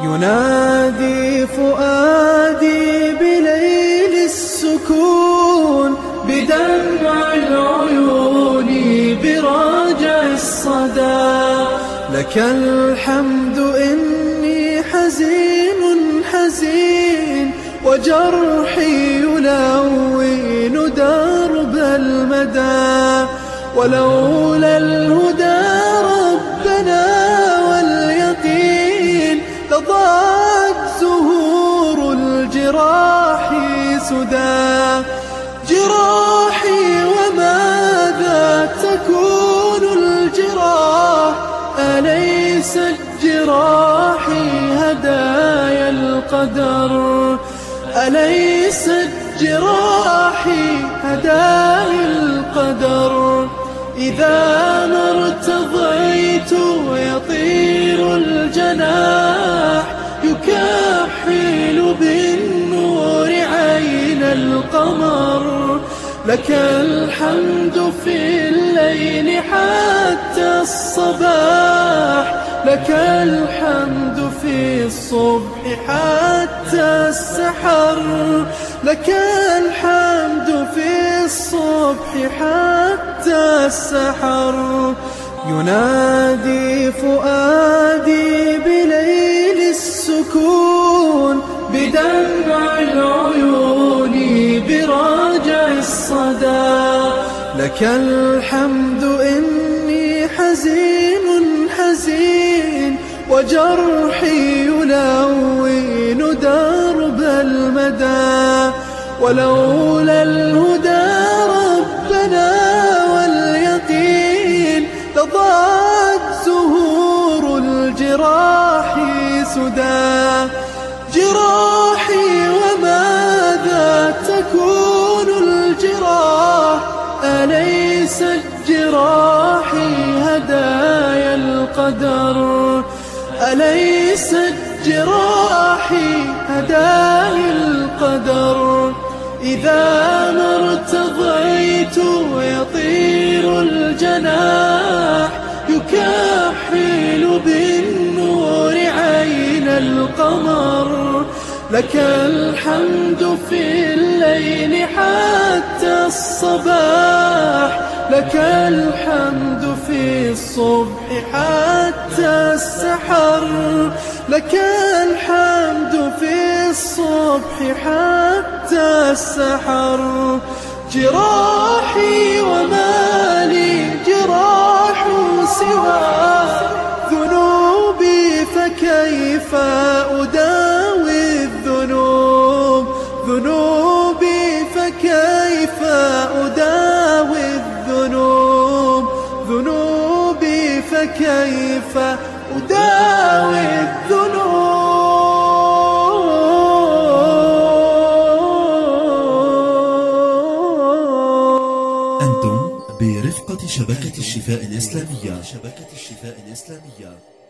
ينادي فؤادي بليل السكون، بدمع العيون براجع الصدى. لك الحمد إني حزين حزين، وجرحي يلون درب المدى. ولولا الهدى ربنا واليقين، لضاعت زهور الجراح سدى. جراحي وماذا تكون الجراح، أليست جراحي هدايا القدر. أليست جراحي هدايا القدر. إذا ما ارتضيت يطير الجناح، يكحل بالنور عين القمر. لك الحمد في الليل حتى الصباح، لك الحمد في الصبح حتى السحر. لك الحمد في الصبح حتى السحر. ينادي فؤادي بليل السكون، بدمع العيون براجع الصدى. لك الحمد إني حزين حزين، وجرحي يلون درب المدى. ولولا الهدى ربنا واليقين، لضاعت زهور الجراح سدى. جراحي وماذا تكون الجراح، أليست جراحي هدايا القدر. أليست جراحي هدايا القدر. إذا ما ارتضيت يطير الجناح، يكحل بالنور عين القمر. لك الحمد في الليل حتى الصباح، لك الحمد في الصبح حتى السحر. لك الحمد في الصبح حتى السحر. جراحي وما لي جراح سوى ذنوبي، فكيف أداوي الذنوب. ذنوبي فكيف أداوي الذنوب. ذنوبي فكيف أداوي الذنوب. أنتم برفقة شبكة الشفاء الإسلامية.